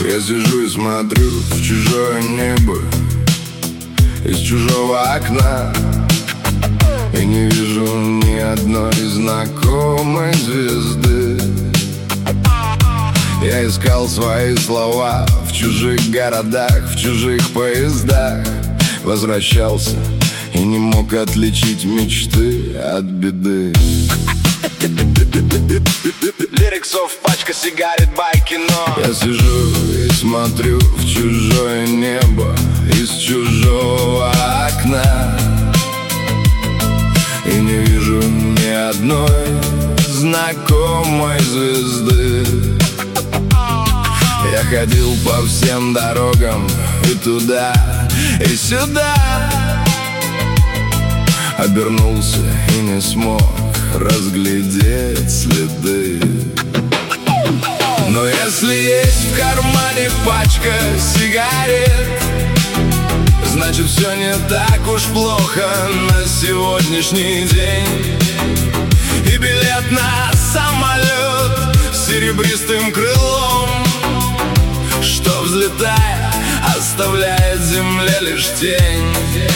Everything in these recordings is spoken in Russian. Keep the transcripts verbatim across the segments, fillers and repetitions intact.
Я сижу и смотрю в чужое небо из чужого окна, и не вижу ни одной знакомой звезды. Я искал свои слова в чужих городах, в чужих поездах. Возвращался и не мог отличить мечты от беды. Лириксов, пачка сигарет, бай, кино. Я сижу и смотрю в чужое небо из чужого окна, и не вижу ни одной знакомой звезды. Я ходил по всем дорогам и туда, и сюда, обернулся и не смог разглядеть следы. Но если есть в кармане пачка сигарет, значит, все не так уж плохо на сегодняшний день. И билет на самолет с серебристым крылом, что, взлетая, оставляет земле лишь тень.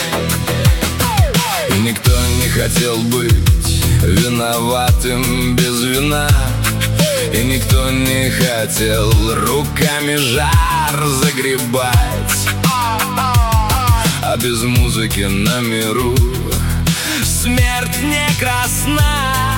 И никто не хотел быть виноватым без вина, и никто не хотел руками жар загребать. А без музыки на миру смерть не красна,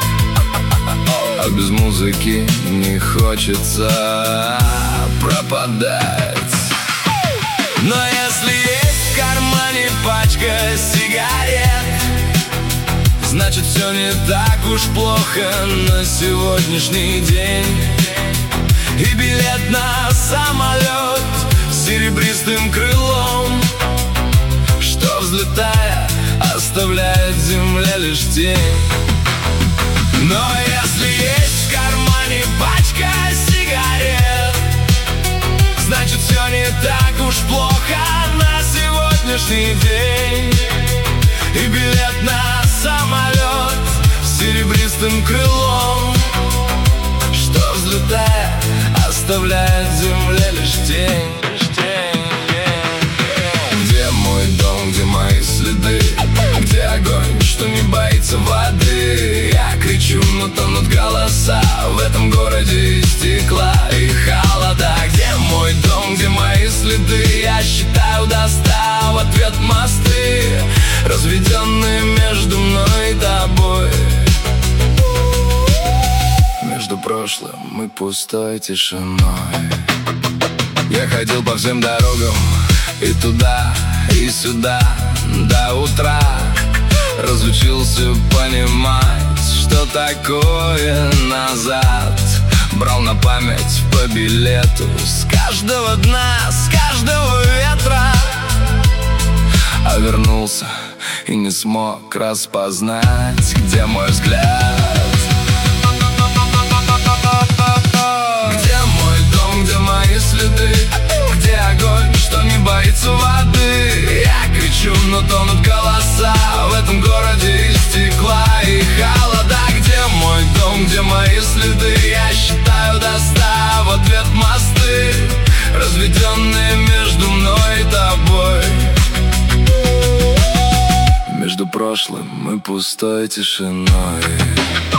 а без музыки не хочется пропадать. Но если есть в кармане пачка сигарет, значит, все не так уж плохо на сегодняшний день. И билет на самолет с серебристым крылом, что, взлетая, оставляет земле лишь тень. Но если есть в кармане пачка сигарет, значит, все не так уж плохо на сегодняшний день. И билет на самолет с серебристым крылом, что, взлетая, оставляет земле лишь тень. Где мой дом, где мои следы? Где огонь, что не боится воды? Я кричу, но тонут голоса в этом городе из стекла и холода. Где мой дом, где мои следы? Я считаю до ста, в ответ мосты, разведенные между мной и тобой, между прошлым и пустой тишиной. Я ходил по всем дорогам и туда, и сюда до утра. Разучился понимать, что такое назад. Брал на память по билету с каждого дна, с каждого ветра. А вернулся и не смог распознать, где мой взгляд. Где мой дом, где мои следы? Где огонь, что не боится воды? Я кричу, но тонут голоса в этом городе из стекла и холода. Где мой дом, где мои следы? Я считаю до ста, в ответ мосты, разведенные между мной и тобой, между прошлым и пустой тишиной.